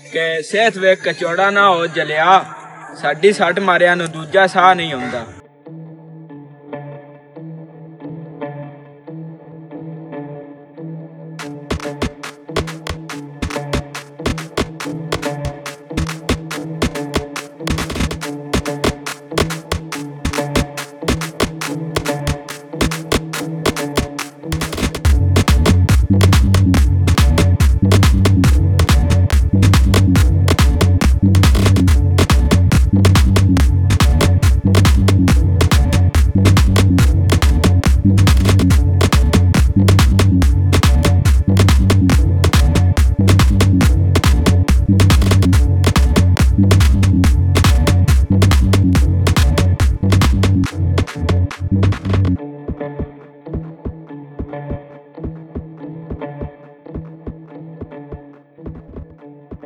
ਕਿ ਸਿਹਤ ਵੇਖ ਕਚੌੜਾ ਨਾ ਹੋ ਜਲਿਆ, ਸਾਡੀ ਸੱਟ ਮਾਰਿਆਂ ਨੂੰ ਦੂਜਾ ਸਾਹ ਨਹੀਂ ਆਉਂਦਾ।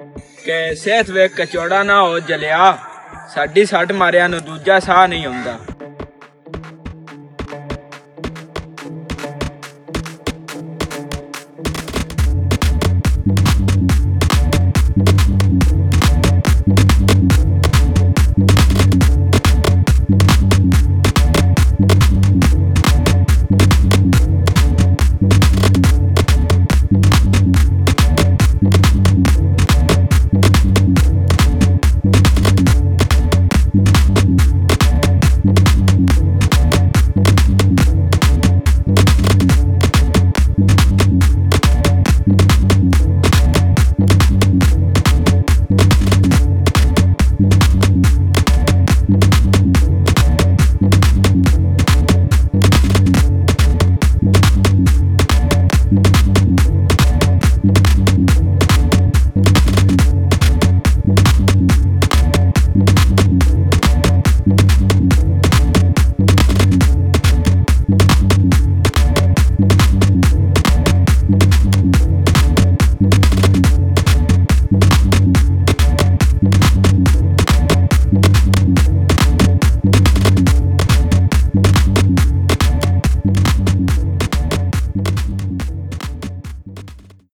ਕਿ ਸਿਹਤ ਵੇਖ ਕਚੌੜਾ ਨਾ ਹੋ ਜਲਿਆ, ਸਾਡੀ ਸੱਟ ਮਾਰਿਆਂ ਨੂੰ ਦੂਜਾ ਸਾਹ ਨਹੀਂ ਆਉਂਦਾ।